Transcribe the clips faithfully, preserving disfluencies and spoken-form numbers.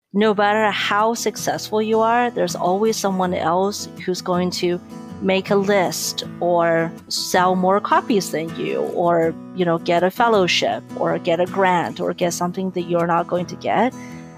no matter how successful you are, there's always someone else who's going to make a list or sell more copies than you, or, you know, get a fellowship or get a grant or get something that you're not going to get.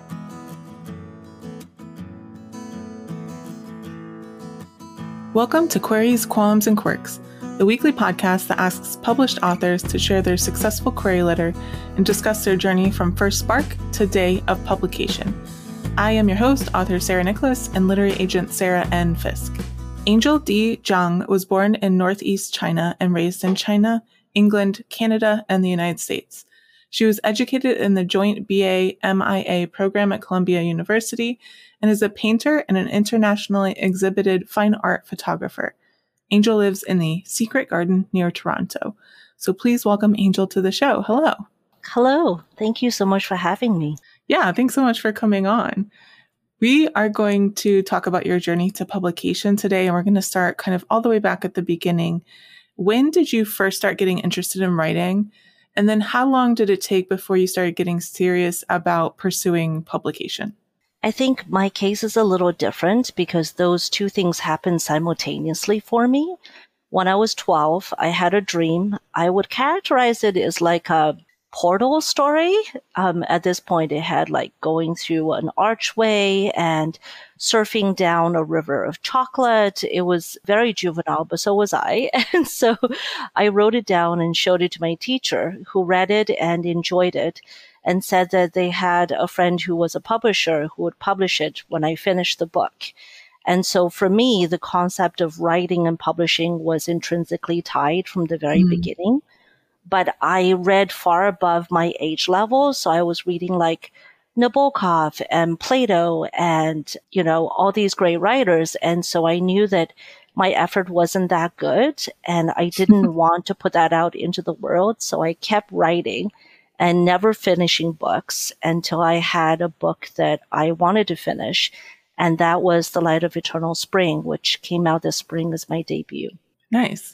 Welcome to Queries, Qualms, and Quirks, the weekly podcast that asks published authors to share their successful query letter and discuss their journey from first spark to day of publication. I am your host, author Sarah Nicholas, and literary agent Sarah N. Fisk. Angel D. Zhang was born in Northeast China and raised in China, England, Canada, and the United States. She was educated in the joint B A M I A program at Columbia University and is a painter and an internationally exhibited fine art photographer. Angel lives in the Secret Garden near Toronto. So please welcome Angel to the show. Hello. Hello. Thank you so much for having me. Yeah, thanks so much for coming on. We are going to talk about your journey to publication today, and we're going to start kind of all the way back at the beginning. When did you first start getting interested in writing? And then how long did it take before you started getting serious about pursuing publication? I think my case is a little different because those two things happened simultaneously for me. When I was twelve, I had a dream. I would characterize it as like a portal story. Um, at this point, it had like going through an archway and surfing down a river of chocolate. It was very juvenile, but so was I. And so I wrote it down and showed it to my teacher, who read it and enjoyed it and said that they had a friend who was a publisher who would publish it when I finished the book. And so for me, the concept of writing and publishing was intrinsically tied from the very mm. beginning. But I read far above my age level. So I was reading like Nabokov and Plato and, you know, all these great writers. And so I knew that my effort wasn't that good and I didn't want to put that out into the world. So I kept writing and never finishing books until I had a book that I wanted to finish. And that was The Light of Eternal Spring, which came out this spring as my debut. Nice.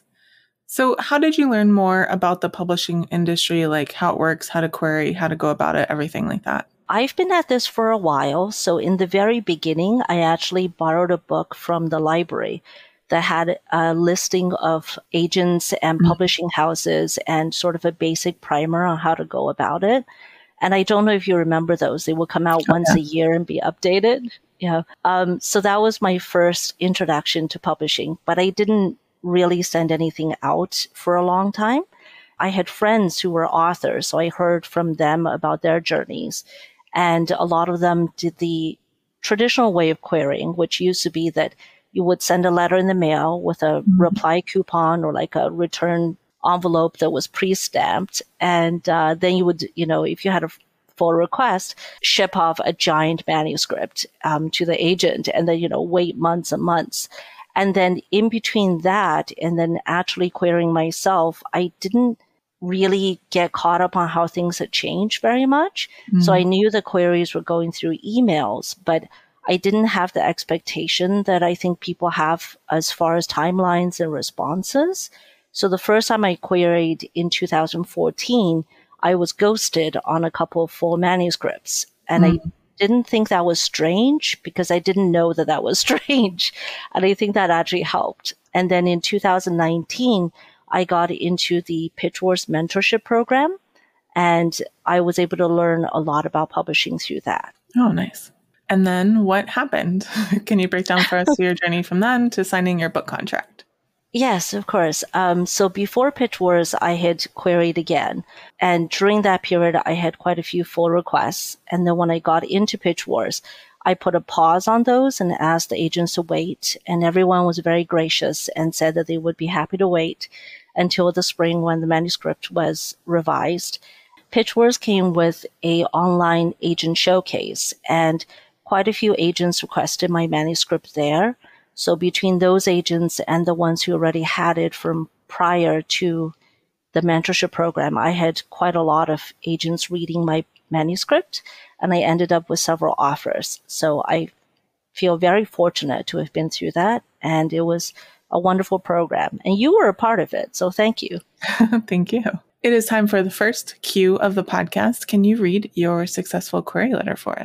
So how did you learn more about the publishing industry, like how it works, how to query, how to go about it, everything like that? I've been at this for a while. So in the very beginning, I actually borrowed a book from the library that had a listing of agents and mm-hmm. publishing houses and sort of a basic primer on how to go about it. And I don't know if you remember those. They will come out oh, once yeah. a year and be updated. Yeah. Um, so that was my first introduction to publishing, but I didn't really send anything out for a long time. I had friends who were authors, so I heard from them about their journeys. And a lot of them did the traditional way of querying, which used to be that you would send a letter in the mail with a mm-hmm. reply coupon or like a return envelope that was pre-stamped. And uh, then you would, you know, if you had a full request, ship off a giant manuscript um, to the agent and then, you know, wait months and months. And then in between that and then actually querying myself, I didn't really get caught up on how things had changed very much. Mm-hmm. So I knew the queries were going through emails, but I didn't have the expectation that I think people have as far as timelines and responses. So the first time I queried in two thousand fourteen, I was ghosted on a couple of full manuscripts. And mm-hmm. I didn't think that was strange because I didn't know that that was strange. And I think that actually helped. And then in two thousand nineteen, I got into the Pitch Wars mentorship program and I was able to learn a lot about publishing through that. Oh, nice. And then what happened? Can you break down for us your journey from then to signing your book contract? Yes, of course. Um, so before Pitch Wars, I had queried again. And during that period, I had quite a few full requests. And then when I got into Pitch Wars, I put a pause on those and asked the agents to wait. And everyone was very gracious and said that they would be happy to wait until the spring when the manuscript was revised. Pitch Wars came with a online agent showcase, and quite a few agents requested my manuscript there. So between those agents and the ones who already had it from prior to the mentorship program, I had quite a lot of agents reading my manuscript, and I ended up with several offers. So I feel very fortunate to have been through that, and it was a wonderful program. And you were a part of it, so thank you. Thank you. It is time for the first Q of the podcast. Can you read your successful query letter for us?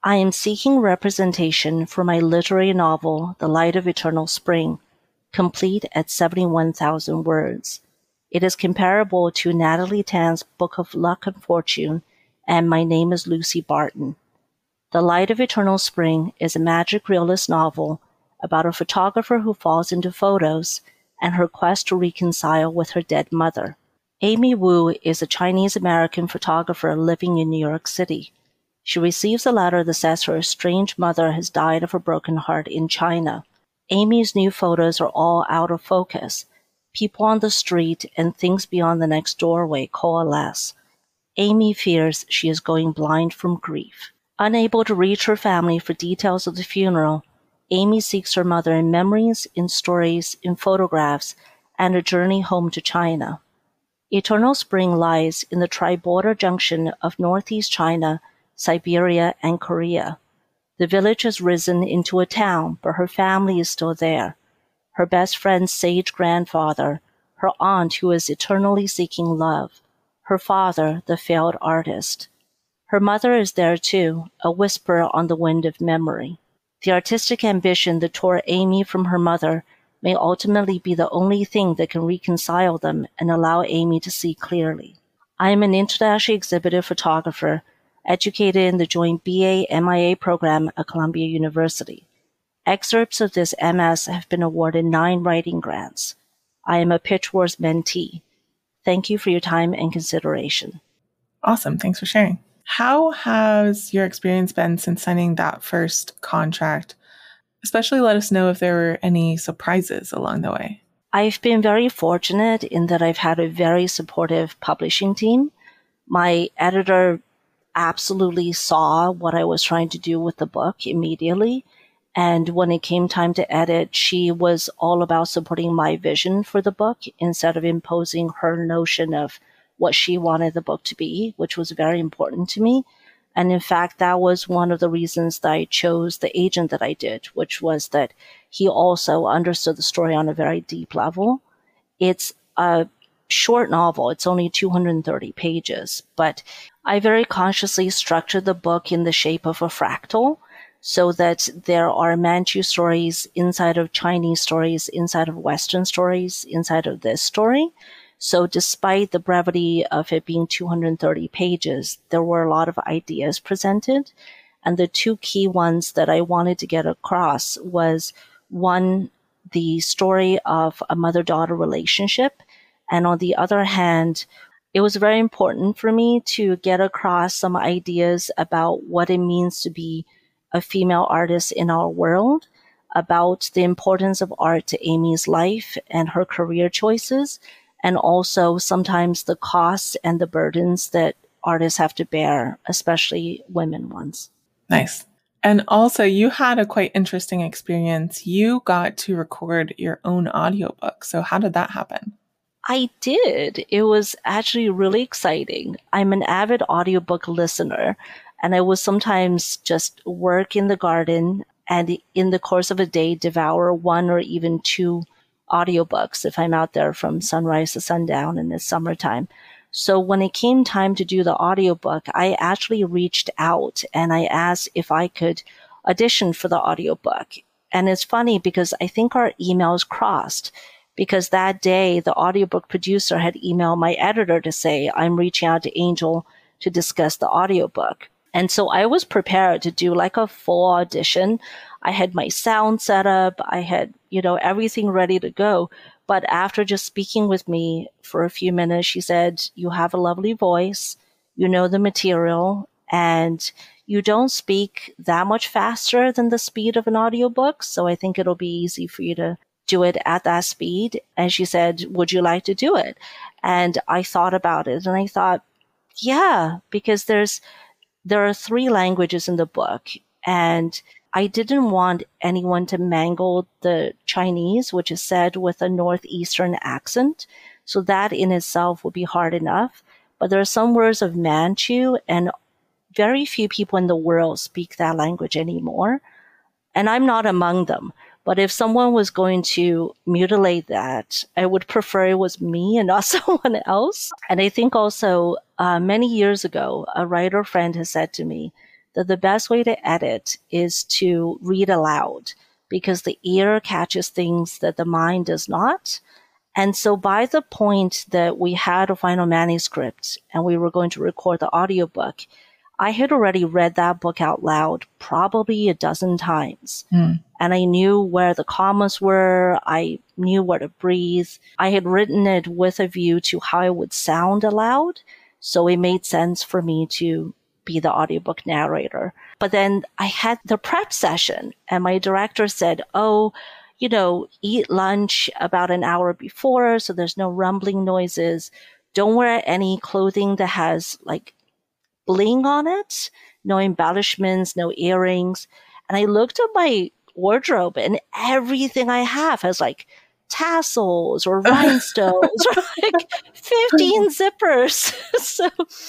I am seeking representation for my literary novel, The Light of Eternal Spring, complete at seventy-one thousand words. It is comparable to Natalie Tan's Book of Luck and Fortune and My Name is Lucy Barton. The Light of Eternal Spring is a magic realist novel about a photographer who falls into photos and her quest to reconcile with her dead mother. Amy Wu is a Chinese-American photographer living in New York City. She receives a letter that says her estranged mother has died of a broken heart in China. Amy's new photos are all out of focus. People on the street and things beyond the next doorway coalesce. Amy fears she is going blind from grief. Unable to reach her family for details of the funeral, Amy seeks her mother in memories, in stories, in photographs, and a journey home to China. Eternal Spring lies in the tri-border junction of northeast China, Siberia, and Korea. The village has risen into a town, but her family is still there. Her best friend's sage grandfather, her aunt who is eternally seeking love, her father, the failed artist. Her mother is there too, a whisper on the wind of memory. The artistic ambition that tore Amy from her mother may ultimately be the only thing that can reconcile them and allow Amy to see clearly. I am an internationally exhibited photographer, educated in the joint B A M I A program at Columbia University. Excerpts of this M S have been awarded nine writing grants. I am a Pitch Wars mentee. Thank you for your time and consideration. Awesome. Thanks for sharing. How has your experience been since signing that first contract? Especially let us know if there were any surprises along the way. I've been very fortunate in that I've had a very supportive publishing team. My editor absolutely saw what I was trying to do with the book immediately. And when it came time to edit, she was all about supporting my vision for the book instead of imposing her notion of what she wanted the book to be, which was very important to me. And in fact, that was one of the reasons that I chose the agent that I did, which was that he also understood the story on a very deep level. It's a short novel. It's only two hundred thirty pages, but I very consciously structured the book in the shape of a fractal so that there are Manchu stories inside of Chinese stories, inside of Western stories, inside of this story. So despite the brevity of it being two hundred thirty pages, there were a lot of ideas presented. And the two key ones that I wanted to get across was, one, the story of a mother-daughter relationship. And on the other hand, it was very important for me to get across some ideas about what it means to be a female artist in our world, about the importance of art to Amy's life and her career choices, and also sometimes the costs and the burdens that artists have to bear, especially women ones. Nice. And also, you had a quite interesting experience. You got to record your own audiobook. So how did that happen? I did. It was actually really exciting. I'm an avid audiobook listener, and I would sometimes just work in the garden and in the course of a day devour one or even two audiobooks if I'm out there from sunrise to sundown in the summertime. So when it came time to do the audiobook, I actually reached out and I asked if I could audition for the audiobook. And it's funny because I think our emails crossed, because that day the audiobook producer had emailed my editor to say, I'm reaching out to Angel to discuss the audiobook. And so I was prepared to do like a full audition. I had my sound set up. I had, you know, everything ready to go. But after just speaking with me for a few minutes, she said, you have a lovely voice, you know the material, and you don't speak that much faster than the speed of an audiobook. So I think it'll be easy for you to do it at that speed. And she said, would you like to do it? And I thought about it and I thought, yeah, because there's, there are three languages in the book, and I didn't want anyone to mangle the Chinese, which is said with a northeastern accent. So that in itself would be hard enough. But there are some words of Manchu, and very few people in the world speak that language anymore. And I'm not among them. But if someone was going to mutilate that, I would prefer it was me and not someone else. And I think also uh, many years ago, a writer friend has said to me that the best way to edit is to read aloud, because the ear catches things that the mind does not. And so by the point that we had a final manuscript and we were going to record the audiobook, I had already read that book out loud probably a dozen times. Mm. And I knew where the commas were. I knew where to breathe. I had written it with a view to how it would sound aloud. So it made sense for me to be the audiobook narrator. But then I had the prep session and my director said, oh, you know, eat lunch about an hour before so there's no rumbling noises. Don't wear any clothing that has like bling on it, no embellishments, no earrings. And I looked at my wardrobe and everything I have has like tassels or rhinestones or like fifteen zippers. So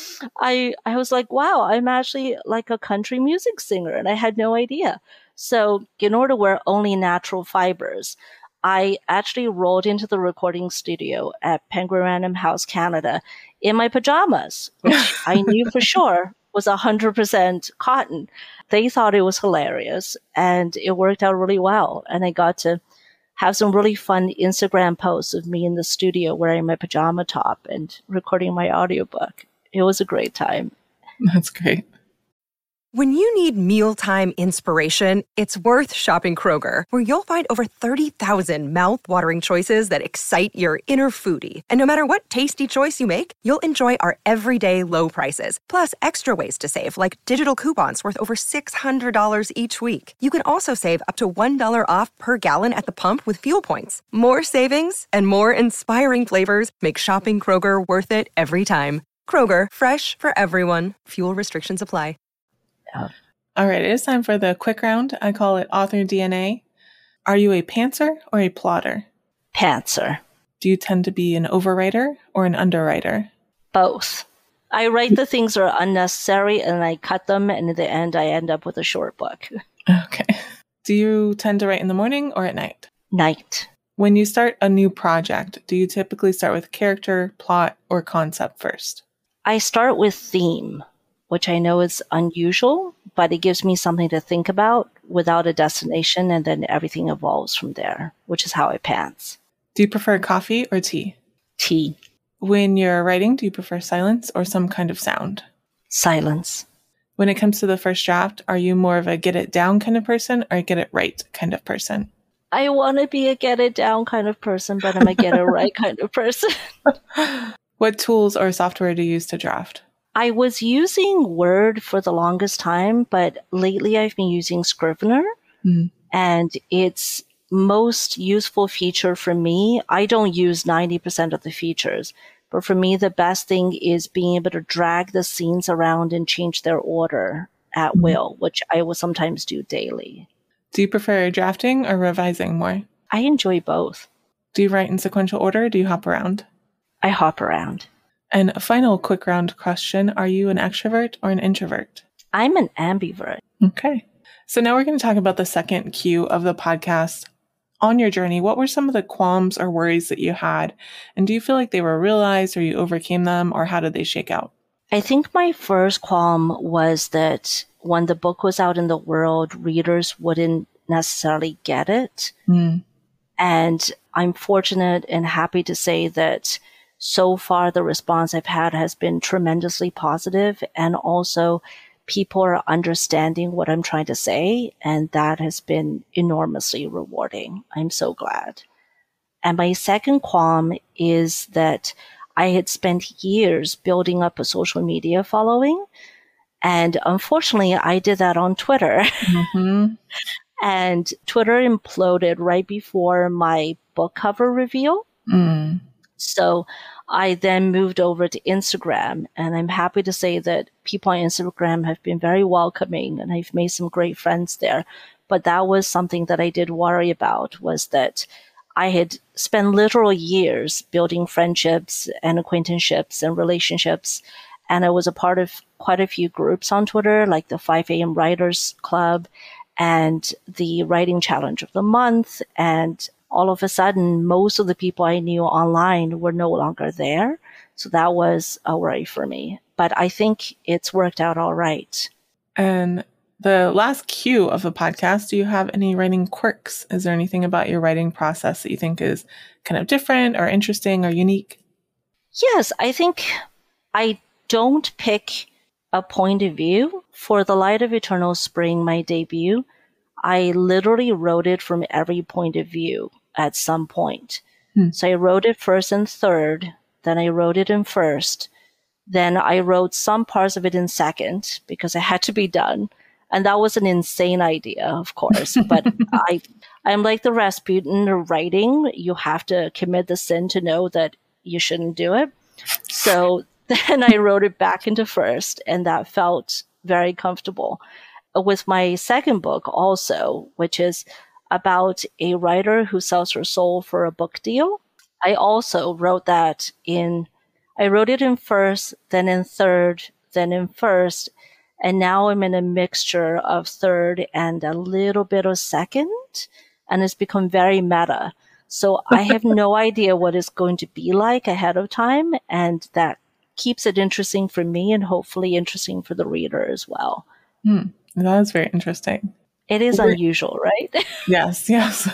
I I was like, wow, I'm actually like a country music singer and I had no idea. So in order to wear only natural fibers, I actually rolled into the recording studio at Penguin Random House, Canada in my pajamas, which I knew for sure was one hundred percent cotton. They thought it was hilarious and it worked out really well. And I got to have some really fun Instagram posts of me in the studio wearing my pajama top and recording my audiobook. It was a great time. That's great. When you need mealtime inspiration, it's worth shopping Kroger, where you'll find over thirty thousand mouth-watering choices that excite your inner foodie. And no matter what tasty choice you make, you'll enjoy our everyday low prices, plus extra ways to save, like digital coupons worth over six hundred dollars each week. You can also save up to one dollar off per gallon at the pump with fuel points. More savings and more inspiring flavors make shopping Kroger worth it every time. Kroger, fresh for everyone. Fuel restrictions apply. All right, it is time for the quick round. I call it Author D N A. Are you a pantser or a plotter? Pantser. Do you tend to be an overwriter or an underwriter? Both. I write the things that are unnecessary and I cut them, and in the end, I end up with a short book. Okay. Do you tend to write in the morning or at night? Night. When you start a new project, do you typically start with character, plot, or concept first? I start with theme, which I know is unusual, but it gives me something to think about without a destination, and then everything evolves from there, which is how I pants. Do you prefer coffee or tea? Tea. When you're writing, do you prefer silence or some kind of sound? Silence. When it comes to the first draft, are you more of a get it down kind of person or a get it right kind of person? I want to be a get it down kind of person, but I'm a get it right kind of person. What tools or software do you use to draft? I was using Word for the longest time, but lately I've been using Scrivener. Mm. And its most useful feature for me, I don't use ninety percent of the features, but for me, the best thing is being able to drag the scenes around and change their order at mm. will, which I will sometimes do daily. Do you prefer drafting or revising more? I enjoy both. Do you write in sequential order or do you hop around? I hop around. And a final quick round question. Are you an extrovert or an introvert? I'm an ambivert. Okay. So now we're going to talk about the second Q of the podcast. On your journey, what were some of the qualms or worries that you had? And do you feel like they were realized or you overcame them, or how did they shake out? I think my first qualm was that when the book was out in the world, readers wouldn't necessarily get it. Mm. And I'm fortunate and happy to say that so far, the response I've had has been tremendously positive, and also people are understanding what I'm trying to say, and that has been enormously rewarding. I'm so glad. And my second qualm is that I had spent years building up a social media following, and unfortunately, I did that on Twitter. Mm-hmm. And Twitter imploded right before my book cover reveal. Mm. So I then moved over to Instagram, and I'm happy to say that people on Instagram have been very welcoming, and I've made some great friends there. But that was something that I did worry about, was that I had spent literal years building friendships and acquaintanceships and relationships. And I was a part of quite a few groups on Twitter, like the five a.m. Writers Club and the Writing Challenge of the Month, and all of a sudden, most of the people I knew online were no longer there. So that was a worry for me. But I think it's worked out all right. And the last cue of the podcast, do you have any writing quirks? Is there anything about your writing process that you think is kind of different or interesting or unique? Yes, I think I don't pick a point of view. For The Light of Eternal Spring, my debut, I literally wrote it from every point of view at some point. Hmm. So I wrote it first and third, then I wrote it in first, then I wrote some parts of it in second because it had to be done. And that was an insane idea, of course. But I, I'm like the Rasputin of writing. You have to commit the sin to know that you shouldn't do it. So then I wrote it back into first, and that felt very comfortable. With my second book also, which is about a writer who sells her soul for a book deal, I also wrote that in, I wrote it in first, then in third, then in first, and now I'm in a mixture of third and a little bit of second, and it's become very meta. So I have no idea what it's going to be like ahead of time, and that keeps it interesting for me and hopefully interesting for the reader as well. Hmm. That is very interesting. It is unusual, right? Yes, yes.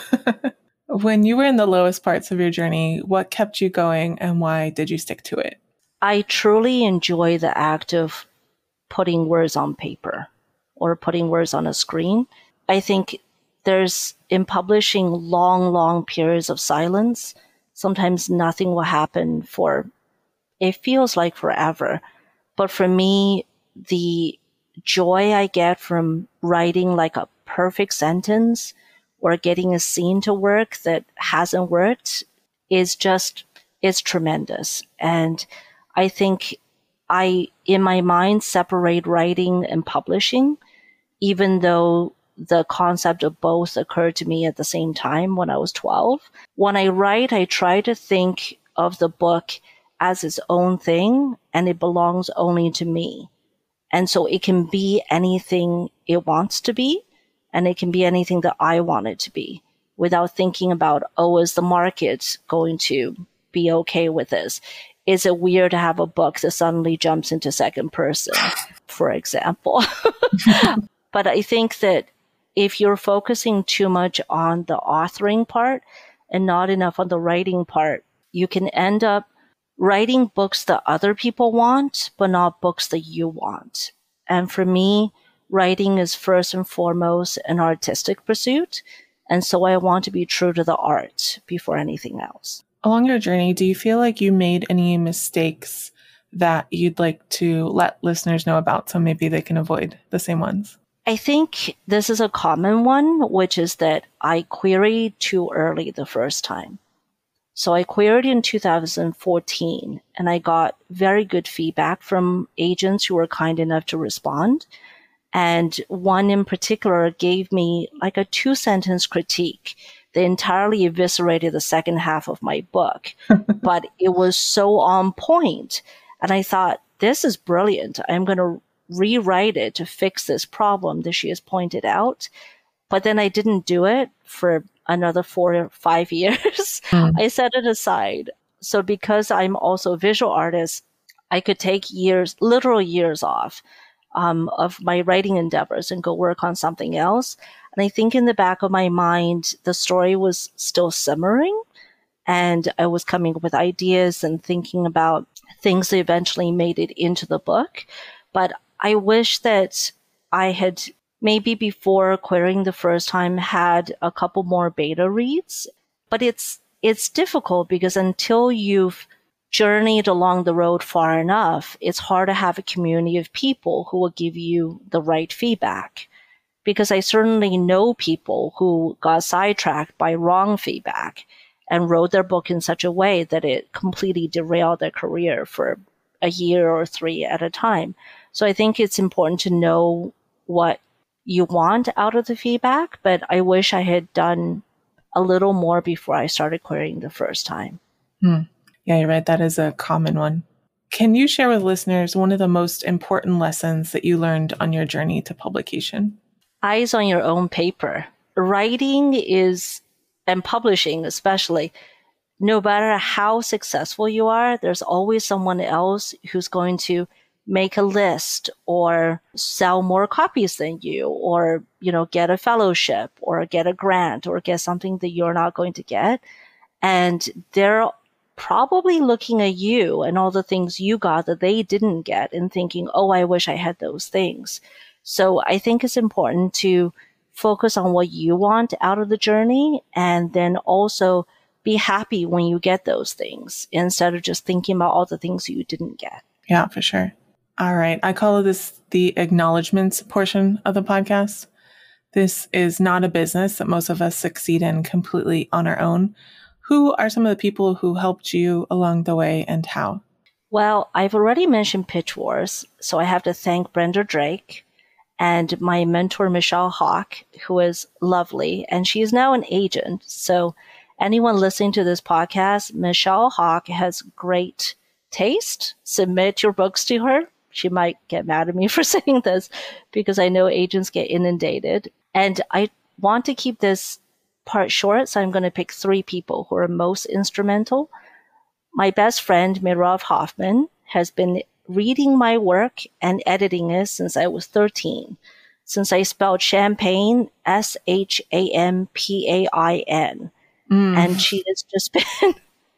When you were in the lowest parts of your journey, what kept you going and why did you stick to it? I truly enjoy the act of putting words on paper or putting words on a screen. I think there's, in publishing, long, long periods of silence. Sometimes nothing will happen for, it feels like forever. But for me, the joy I get from writing like a perfect sentence or getting a scene to work that hasn't worked is just, it's tremendous. And I think I, in my mind, separate writing and publishing, even though the concept of both occurred to me at the same time when I was twelve. When I write, I try to think of the book as its own thing, and it belongs only to me. And so it can be anything it wants to be, and it can be anything that I want it to be, without thinking about, oh, is the market going to be okay with this? Is it weird to have a book that suddenly jumps into second person, for example? But I think that if you're focusing too much on the authoring part and not enough on the writing part, you can end up writing books that other people want, but not books that you want. And for me, writing is first and foremost an artistic pursuit. And so I want to be true to the art before anything else. Along your journey, do you feel like you made any mistakes that you'd like to let listeners know about so maybe they can avoid the same ones? I think this is a common one, which is that I queried too early the first time. So I queried in two thousand fourteen, and I got very good feedback from agents who were kind enough to respond. And one in particular gave me like a two-sentence critique that entirely eviscerated the second half of my book. But it was so on point. And I thought, this is brilliant. I'm going to rewrite it to fix this problem that she has pointed out. But then I didn't do it for another four or five years. Mm. I set it aside. So because I'm also a visual artist, I could take years, literal years off um, of my writing endeavors and go work on something else. And I think in the back of my mind, the story was still simmering, and I was coming up with ideas and thinking about things that eventually made it into the book. But I wish that I had maybe before querying the first time had a couple more beta reads. But it's it's difficult because until you've journeyed along the road far enough, it's hard to have a community of people who will give you the right feedback. Because I certainly know people who got sidetracked by wrong feedback and wrote their book in such a way that it completely derailed their career for a year or three at a time. So I think it's important to know what you want out of the feedback, but I wish I had done a little more before I started querying the first time. Hmm. Yeah, you're right. That is a common one. Can you share with listeners one of the most important lessons that you learned on your journey to publication? Eyes on your own paper. Writing is, and publishing especially, no matter how successful you are, there's always someone else who's going to make a list or sell more copies than you, or, you know, get a fellowship or get a grant or get something that you're not going to get. And they're probably looking at you and all the things you got that they didn't get and thinking, oh, I wish I had those things. So I think it's important to focus on what you want out of the journey, and then also be happy when you get those things instead of just thinking about all the things you didn't get. Yeah, for sure. All right. I call this the acknowledgements portion of the podcast. This is not a business that most of us succeed in completely on our own. Who are some of the people who helped you along the way and how? Well, I've already mentioned Pitch Wars, so I have to thank Brenda Drake and my mentor, Michelle Hawk, who is lovely, and she is now an agent. So anyone listening to this podcast, Michelle Hawk has great taste. Submit your books to her. She might get mad at me for saying this because I know agents get inundated. And I want to keep this part short, so I'm going to pick three people who are most instrumental. My best friend, Mirav Hoffman, has been reading my work and editing it since I was thirteen, since I spelled champagne, S H A M P A I N. Mm. And she has just been,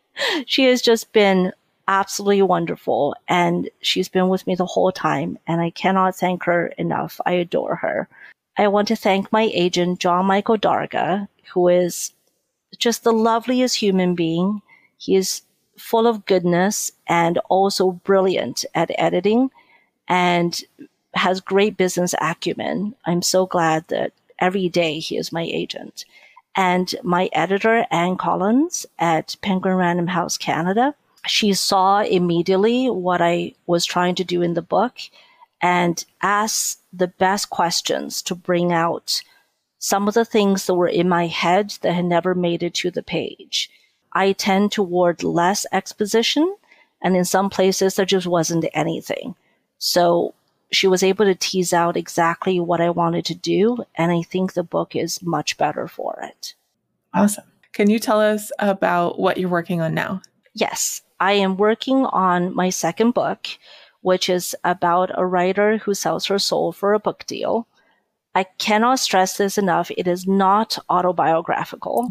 she has just been absolutely wonderful. And she's been with me the whole time. And I cannot thank her enough. I adore her. I want to thank my agent, John Michael Darga, who is just the loveliest human being. He is full of goodness and also brilliant at editing and has great business acumen. I'm so glad that every day he is my agent. And my editor, Anne Collins at Penguin Random House Canada, she saw immediately what I was trying to do in the book and asked the best questions to bring out some of the things that were in my head that had never made it to the page. I tend toward less exposition, and in some places there just wasn't anything. So she was able to tease out exactly what I wanted to do, and I think the book is much better for it. Awesome. Can you tell us about what you're working on now? Yes, I am working on my second book, which is about a writer who sells her soul for a book deal. I cannot stress this enough. It is not autobiographical.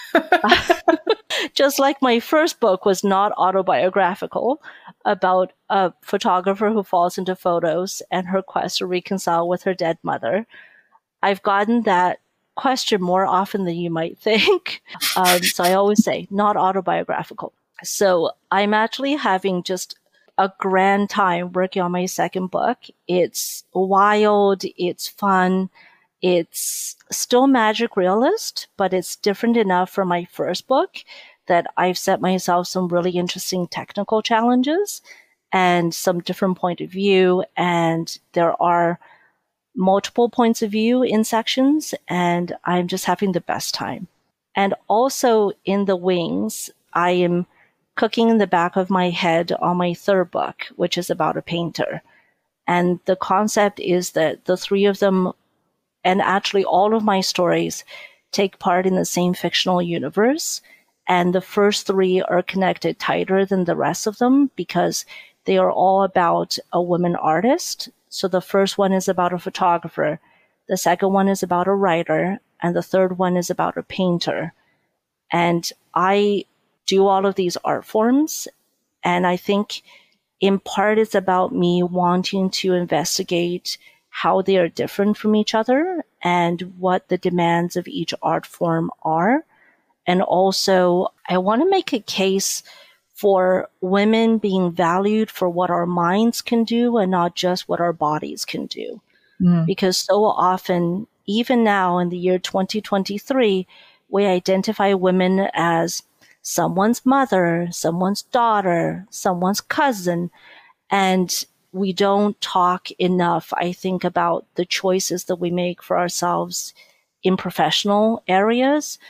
Just like my first book was not autobiographical about a photographer who falls into photos and her quest to reconcile with her dead mother. I've gotten that question more often than you might think. Um, so I always say not autobiographical. So I'm actually having just a grand time working on my second book. It's wild. It's fun. It's still magic realist, but it's different enough from my first book that I've set myself some really interesting technical challenges and some different point of view. And there are multiple points of view in sections, and I'm just having the best time. And also in the wings, I am cooking in the back of my head on my third book, which is about a painter. And the concept is that the three of them, and actually all of my stories, take part in the same fictional universe. And the first three are connected tighter than the rest of them because they are all about a woman artist. So the first one is about a photographer. The second one is about a writer. And the third one is about a painter. And I do all of these art forms. And I think in part it's about me wanting to investigate how they are different from each other and what the demands of each art form are. And also, I want to make a case for women being valued for what our minds can do and not just what our bodies can do. Mm. Because so often, even now in the year twenty twenty-three, we identify women as someone's mother, someone's daughter, someone's cousin, and we don't talk enough, I think, about the choices that we make for ourselves in professional areas.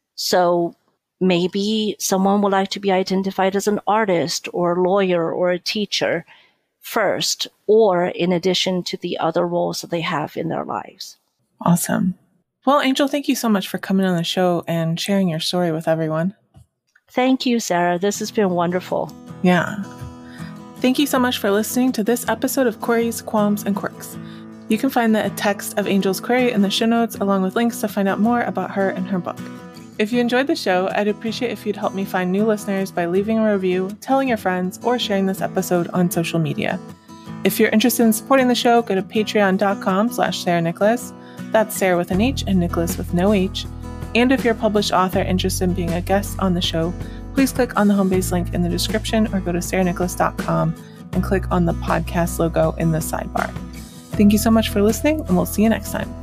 So maybe someone would like to be identified as an artist or a lawyer or a teacher first, or in addition to the other roles that they have in their lives. Awesome. Well, Angel, thank you so much for coming on the show and sharing your story with everyone. Thank you, Sarah. This has been wonderful. Yeah. Thank you so much for listening to this episode of Queries, Qualms, and Quirks. You can find the text of Angel's query in the show notes, along with links to find out more about her and her book. If you enjoyed the show, I'd appreciate if you'd help me find new listeners by leaving a review, telling your friends, or sharing this episode on social media. If you're interested in supporting the show, go to patreon.com slash Sarah Nicholas. That's Sarah with an H and Nicholas with no H. And if you're a published author interested in being a guest on the show, please click on the home base link in the description or go to sarah nicholas dot com and click on the podcast logo in the sidebar. Thank you so much for listening, and we'll see you next time.